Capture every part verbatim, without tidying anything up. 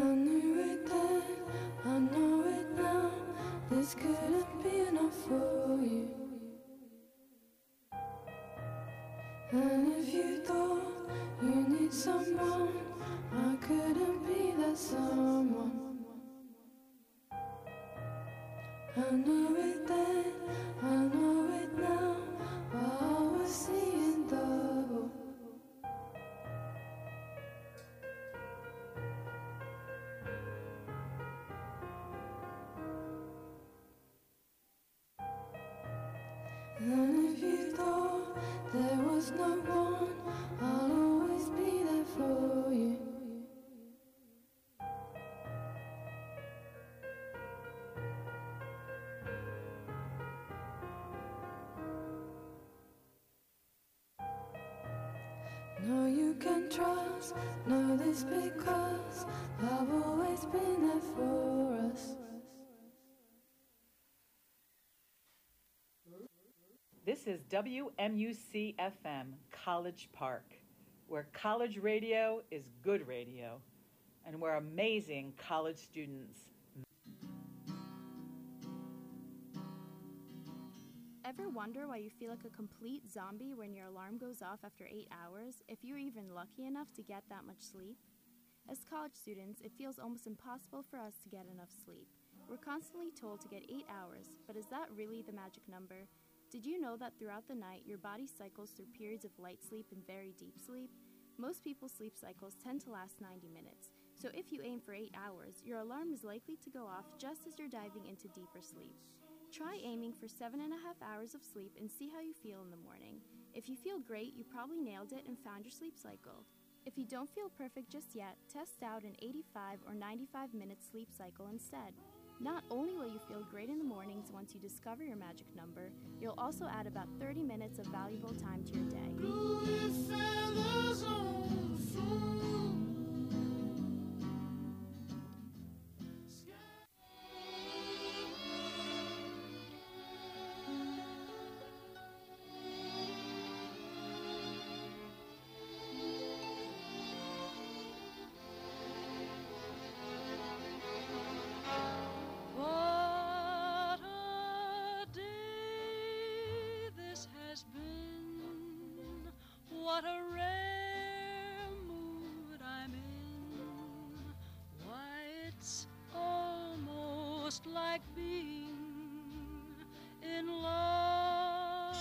knew it then, I know it now. This couldn't be enough for you. And if you thought you need someone, I couldn't be that someone. I knew it then, I know it now, but I was seeing double. And if you thought there was no one, I'll always be there for you. No, you can trust, know this because I've always been there for us. This is W M U C F M, College Park, where college radio is good radio, and where amazing college students. Ever wonder why you feel like a complete zombie when your alarm goes off after eight hours, if you're even lucky enough to get that much sleep? As college students, it feels almost impossible for us to get enough sleep. We're constantly told to get eight hours, but is that really the magic number? Did you know that throughout the night, your body cycles through periods of light sleep and very deep sleep? Most people's sleep cycles tend to last ninety minutes, so if you aim for eight hours, your alarm is likely to go off just as you're diving into deeper sleep. Try aiming for seven and a half hours of sleep and see how you feel in the morning. If you feel great, you probably nailed it and found your sleep cycle. If you don't feel perfect just yet, test out an eighty-five or ninety-five minute sleep cycle instead. Not only will you feel great in the mornings once you discover your magic number, you'll also add about thirty minutes of valuable time to your day. Bluey feathers on the floor. What a day this has been. What a rare mood I'm in. Why, it's almost like being in love.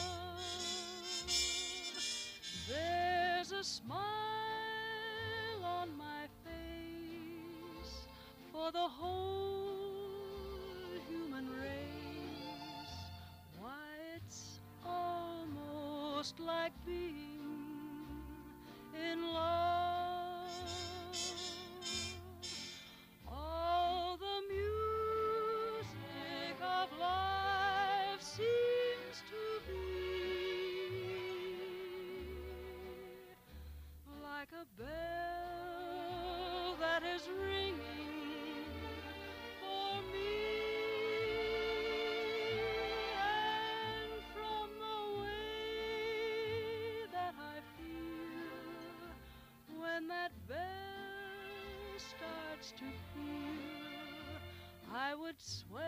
There's a smile on my face for the whole human race. Why, it's almost like being in love. All the music of life seems to be like a bell that is ringing for me. And from the way that I feel when that bell starts to peal, I would swear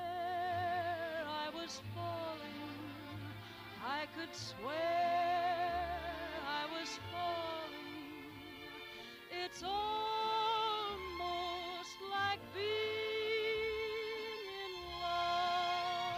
I was falling. I could swear I was falling. It's almost like being in love.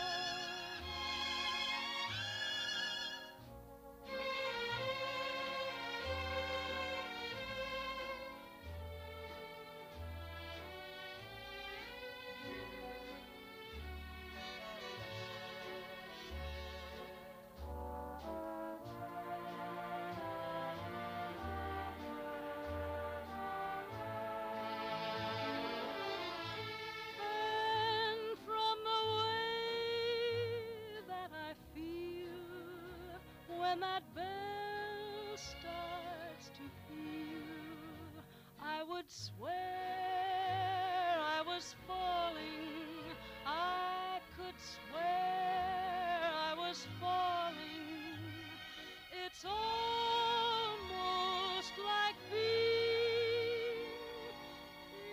And from the way that I feel when that bell starts to peal, I would swear I was falling. I could swear I was falling. It's almost like being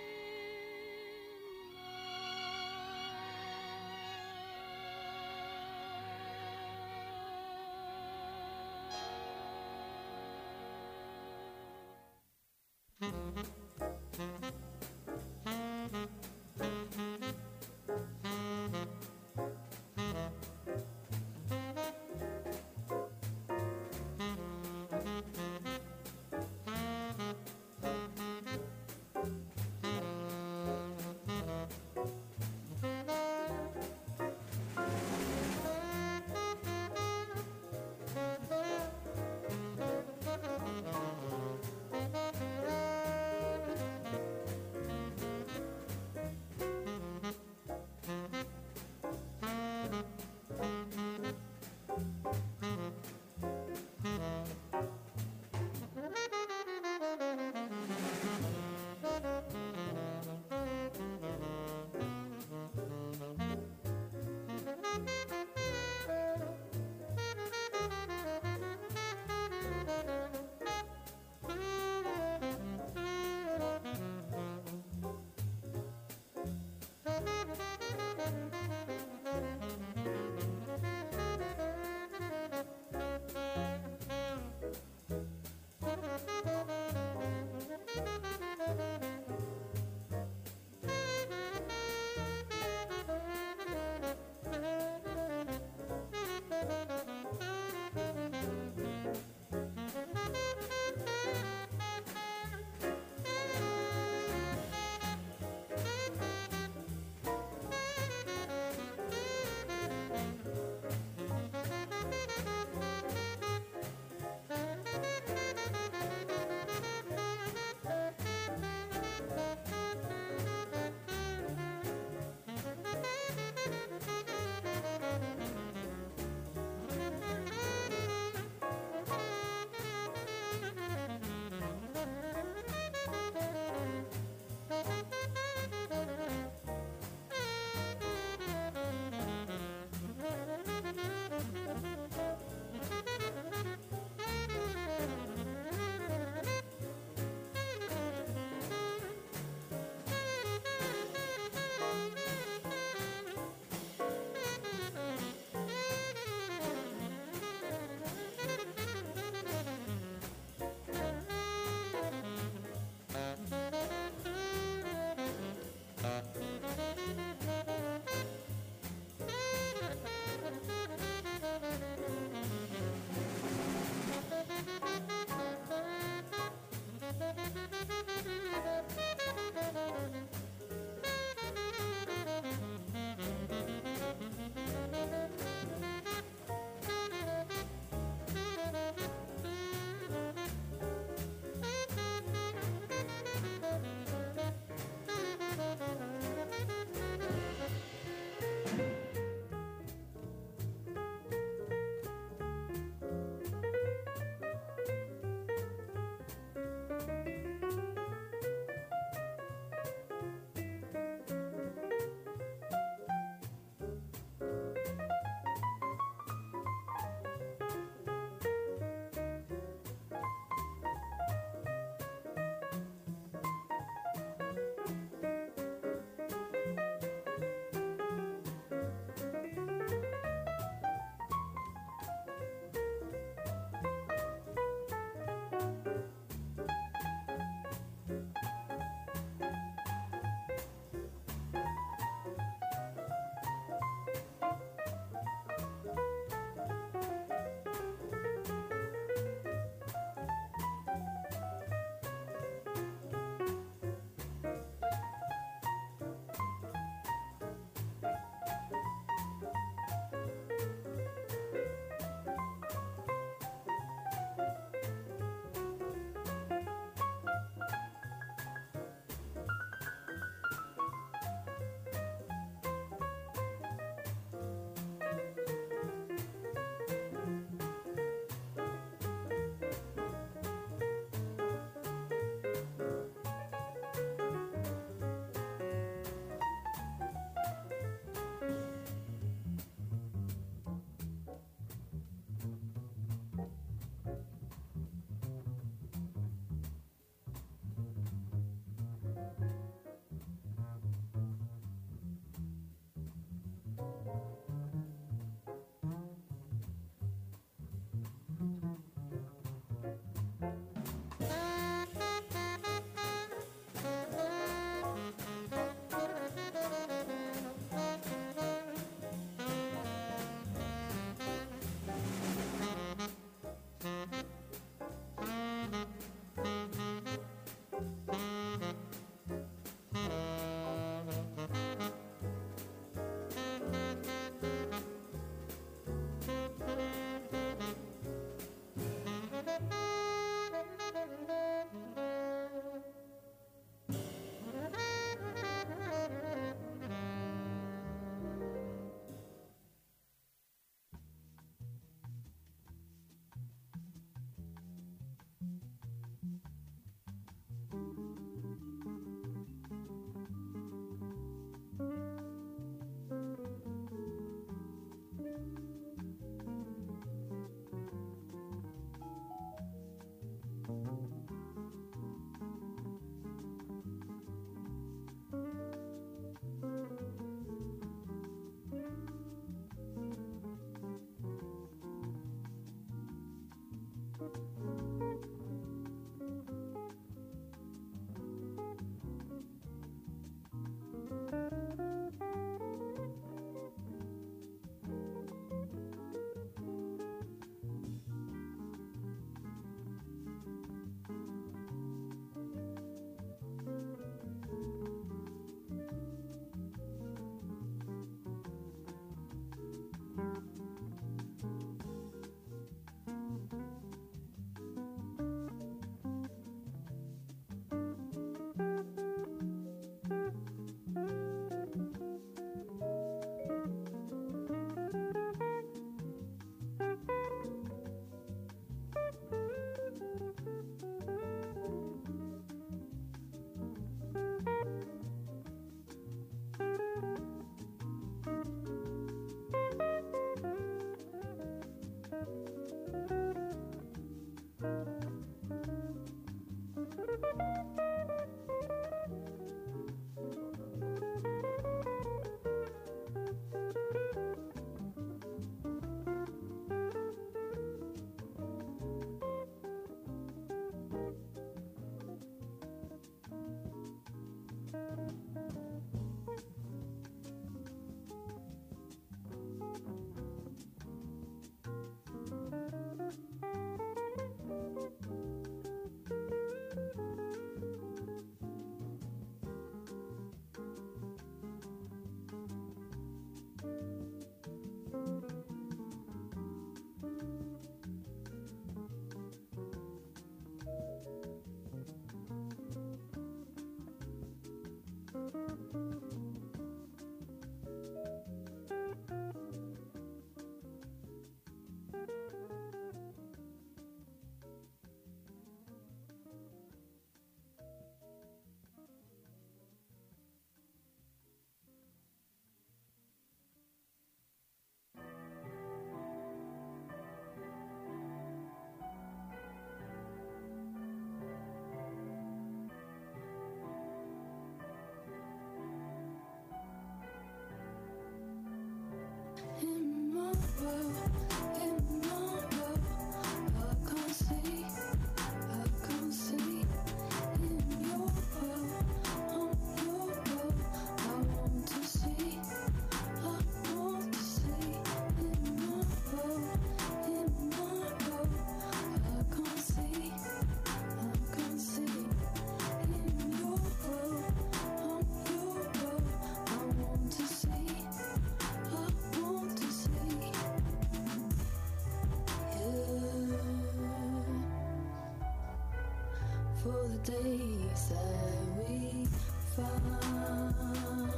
days that we found,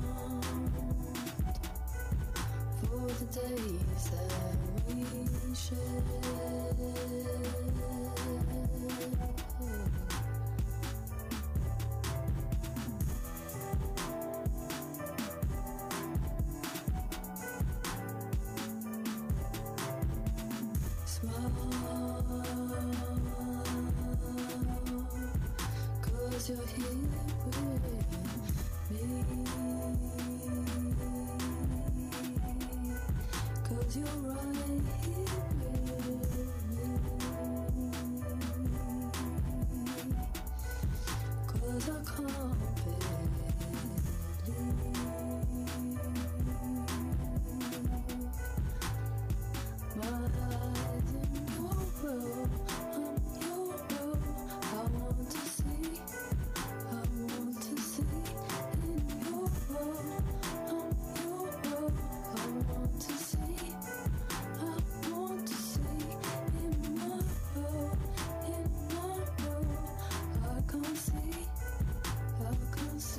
for the days that we shared. Cause you're here with me, cause you're right here with me, cause I can't believe my eyes in your world, I'm your world, I want to see, I want to see in your world, I'm your world, I want to see, I want to see in my world, in my world, I can't see, I can't see.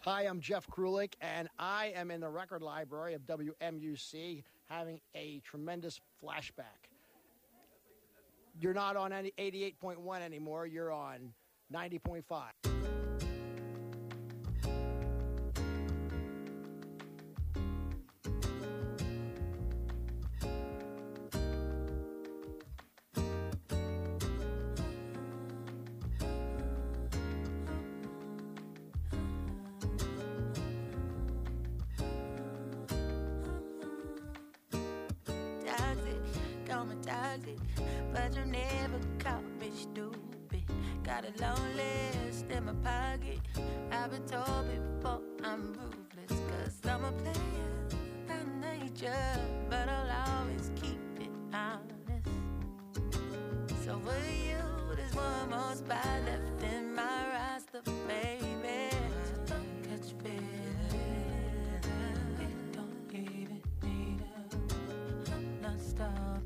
Hi, I'm Jeff Krulik, and I am in the record library of W M U C having a tremendous flashback. You're not on any eighty-eight point one anymore. You're on ninety point five. Toxic, but you never caught me stupid. Got a long list in my pocket. I've been told before I'm ruthless, cause I'm a player by nature, but I'll always keep it honest. So for you, there's one more spot left in my roster, baby. So don't catch feelings, don't even need it. I'm not stopping.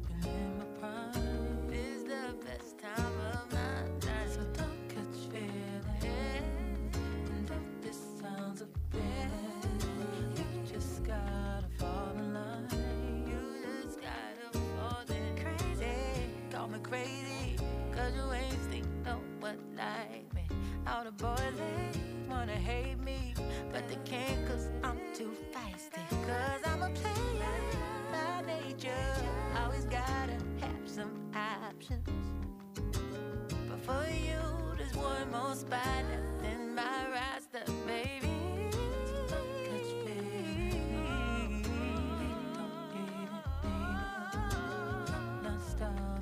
Crazy, cause you ain't think no one like me. All the boys, they wanna hate me, but they can't cause I'm too feisty. Cause I'm a player by nature, always gotta have some options. But for you, there's one more spot left in my roster, baby. So don't catch feelings, don't even need it. I'm not stopping.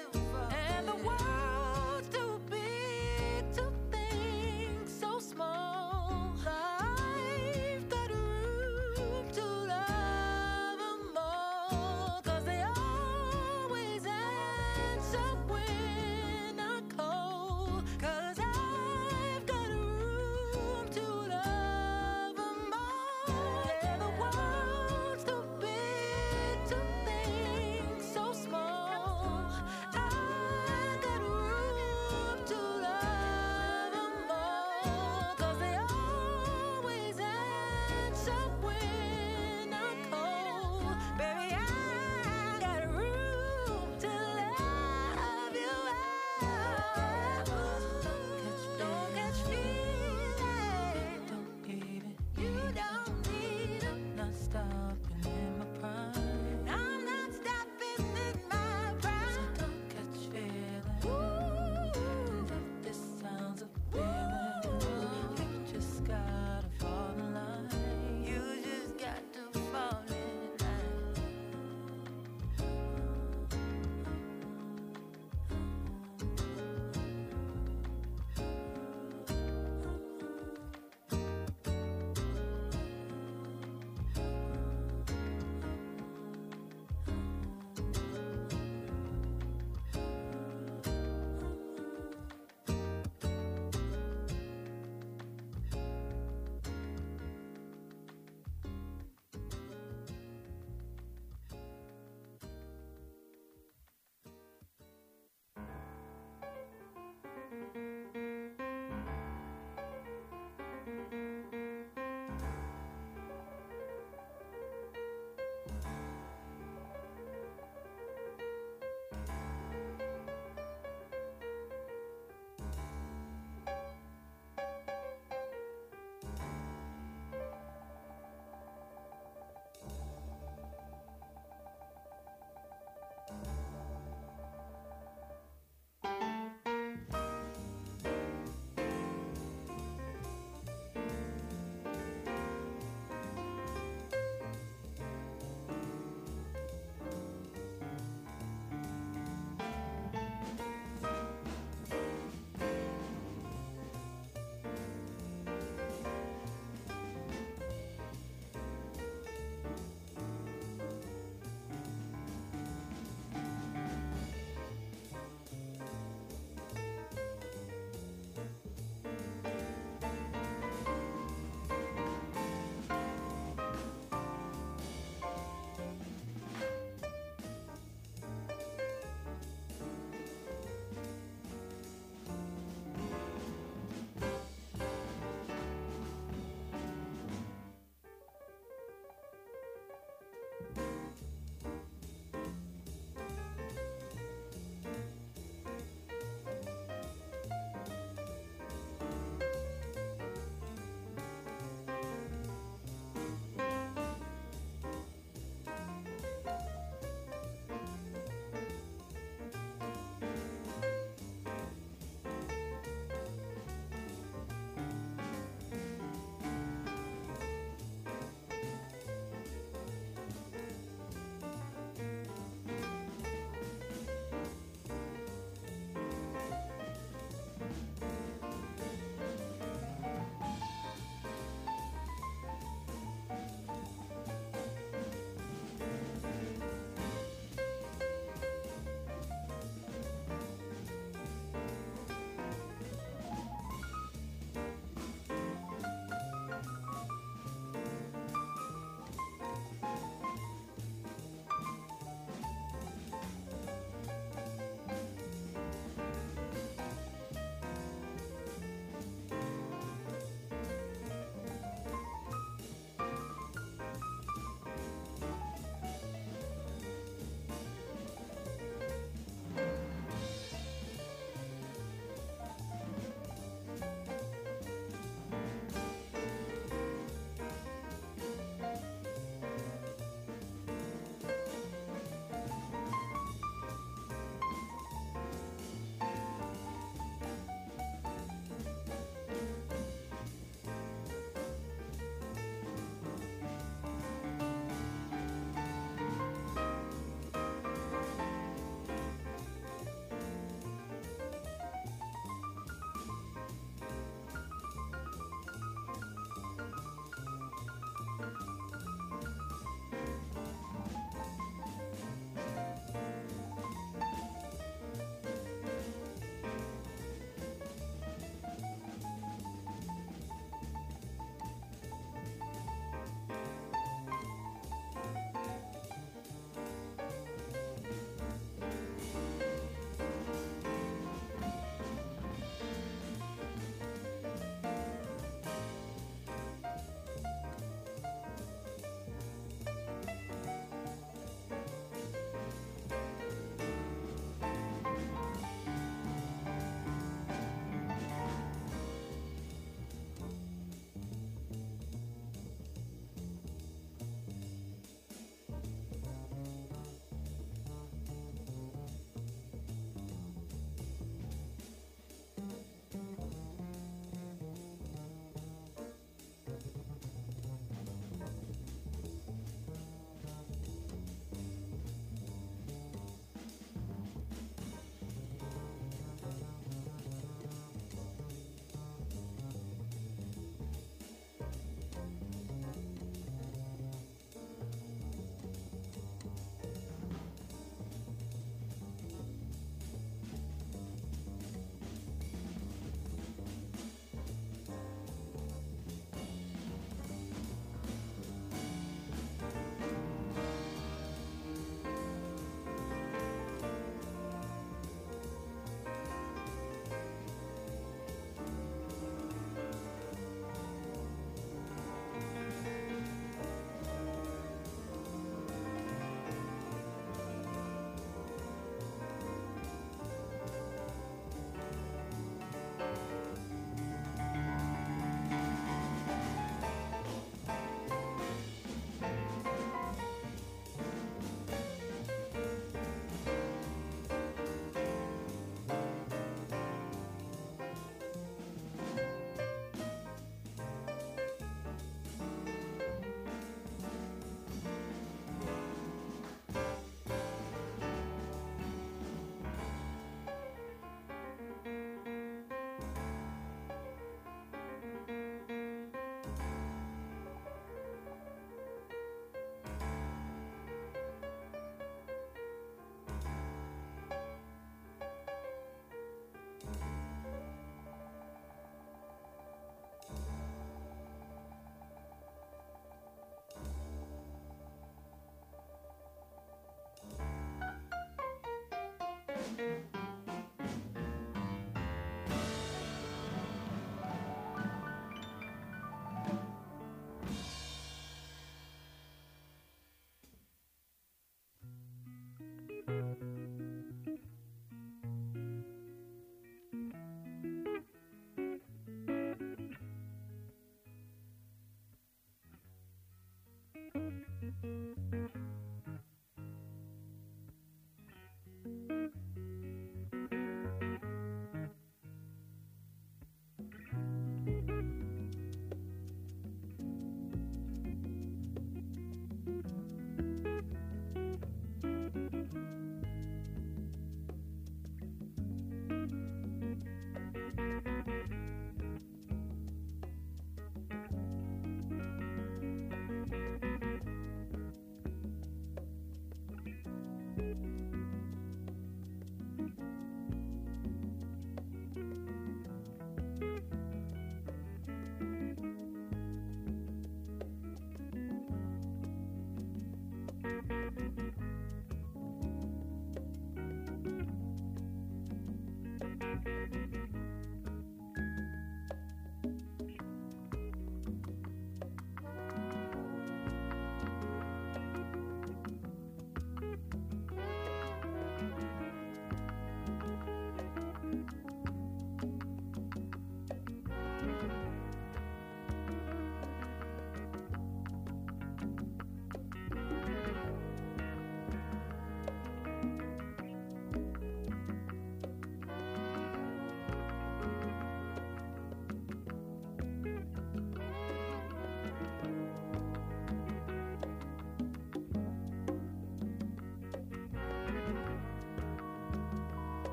Small.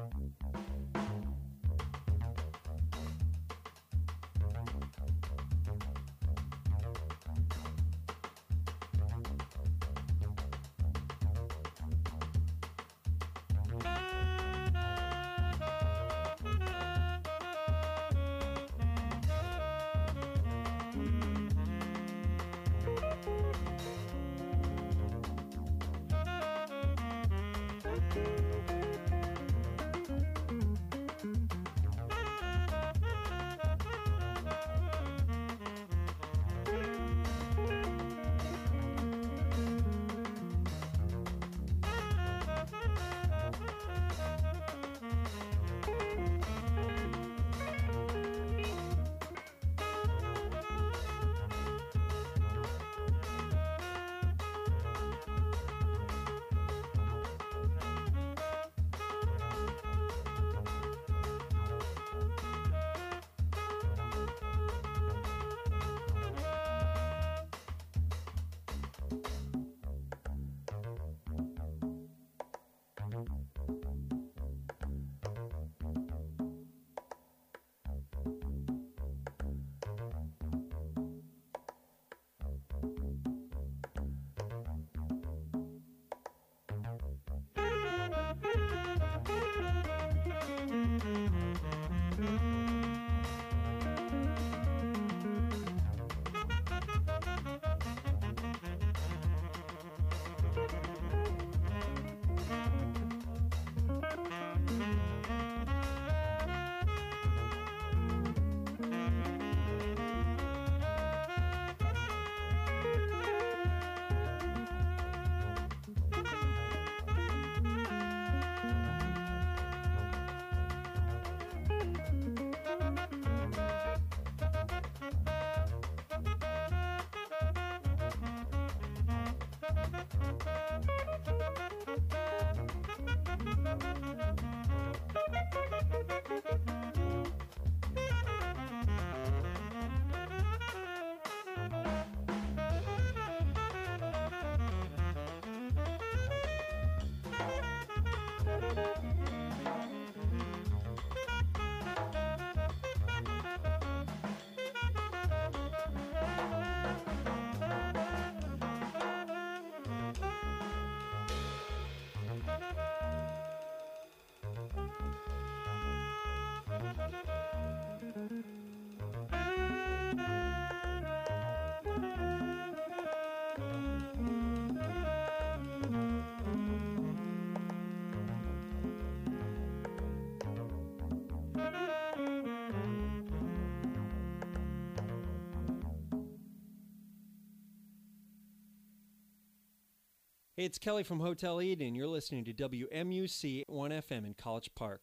Hey, it's Kelly from Hotel Eden. You're listening to W M U C one F M in College Park.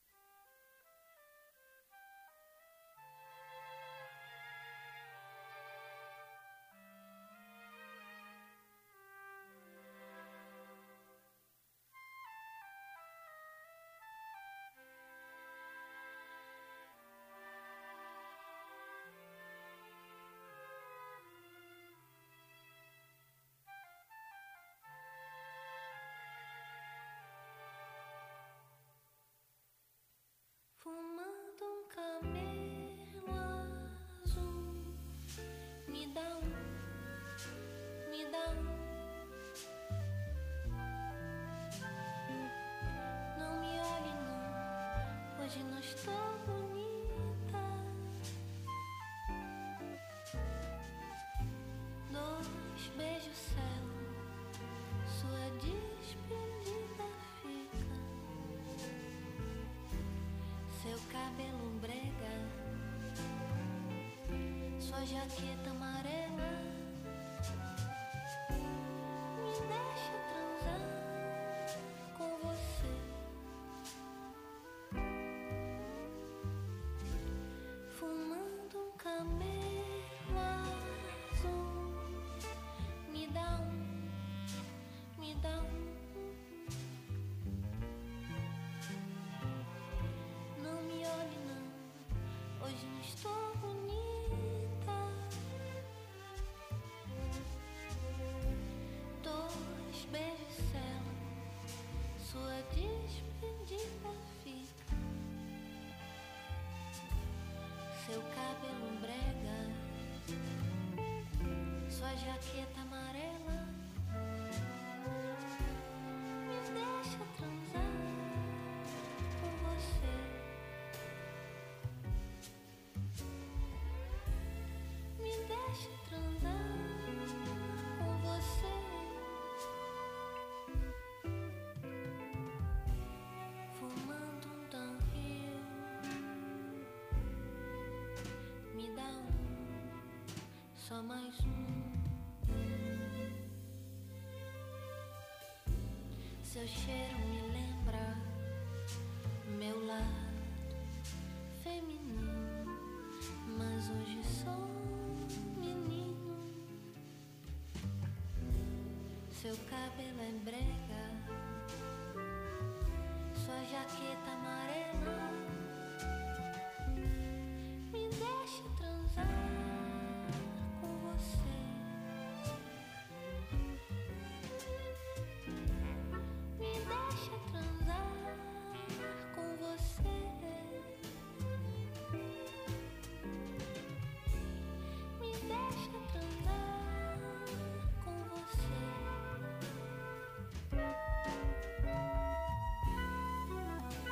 Fumando um camelo azul, me dá um, me dá um. Não me olhe não, hoje não estou bonita. Dois beijos selam sua despedida fica. Seu cabelo brega, sua jaqueta amarela, me deixa transar com você. Fumando um camelo azul, me dá um, me dá um. Não me olhe não, hoje não estou bonita. cabelo brega, sua jaqueta amarela me deixa transar com você. Me deixa transar com você. Fumando um downhill, me dá um, só mais um. Seu cheiro me lembra meu lado feminino, mas hoje sou menino. Seu cabelo é brega, sua jaqueta amarela me deixa transar com você. Me deixa transar com você. Me deixa transar com você.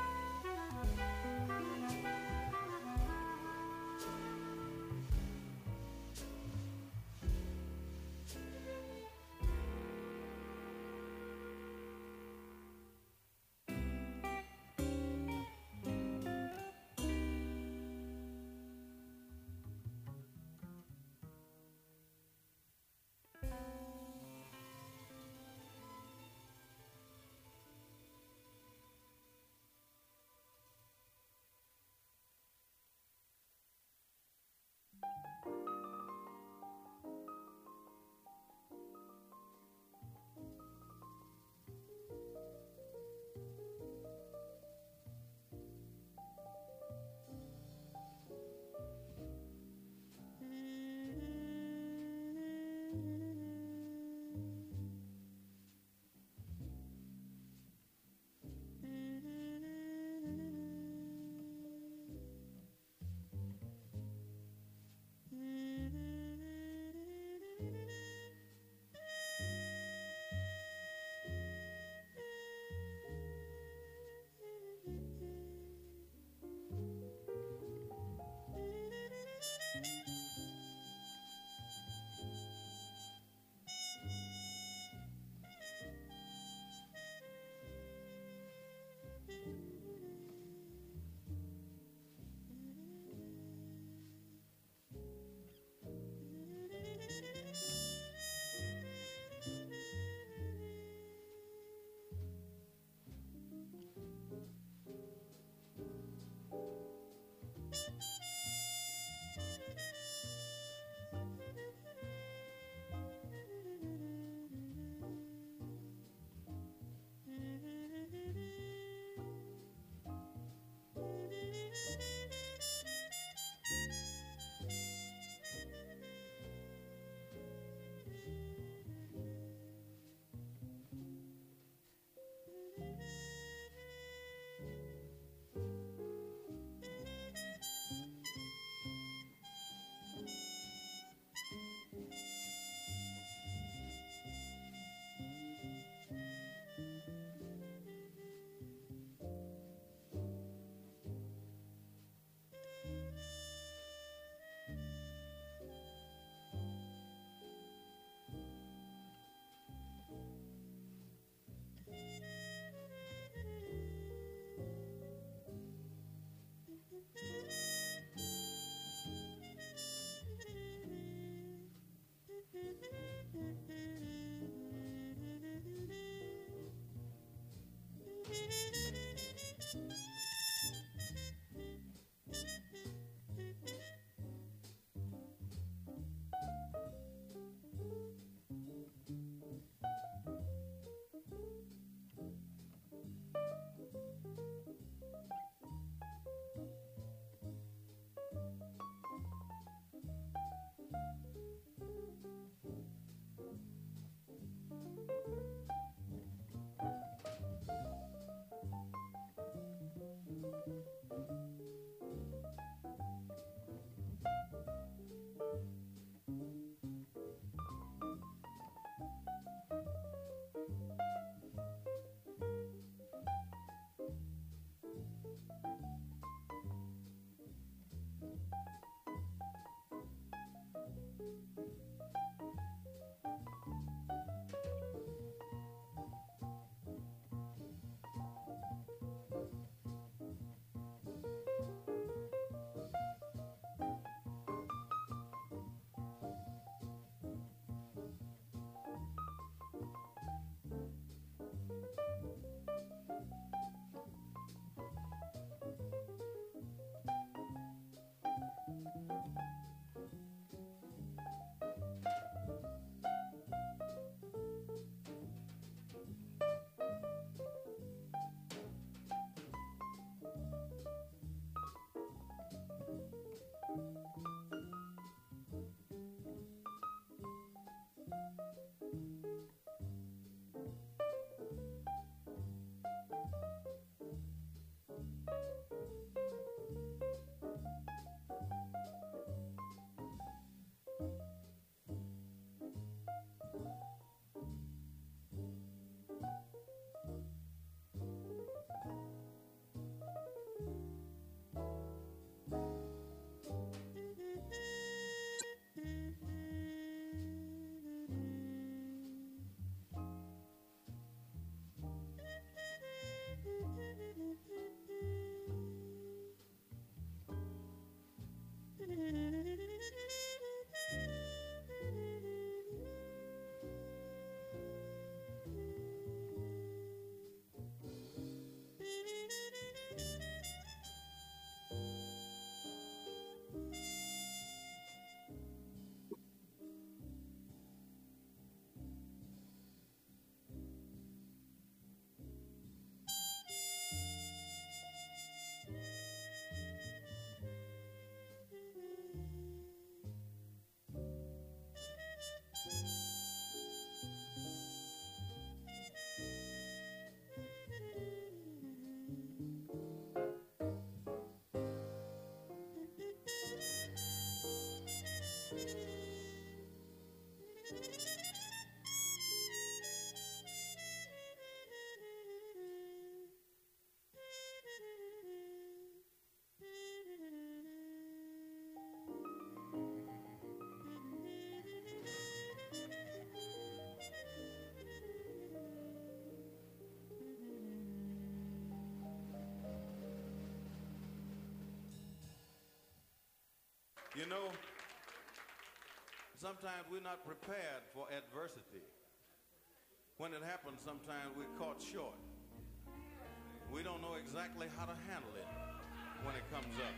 You know, sometimes we're not prepared for adversity. When it happens, sometimes we're caught short. We don't know exactly how to handle it when it comes up.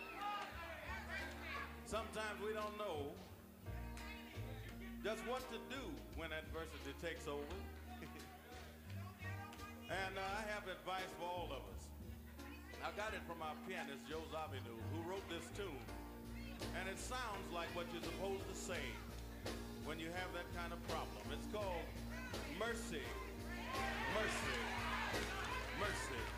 Sometimes we don't know just what to do when adversity takes over. And uh, I have advice for all of us. I got it from our pianist, Joe Zawinul, who wrote this tune. And it sounds like what you're supposed to say when you have that kind of problem. It's called Mercy, Mercy, Mercy.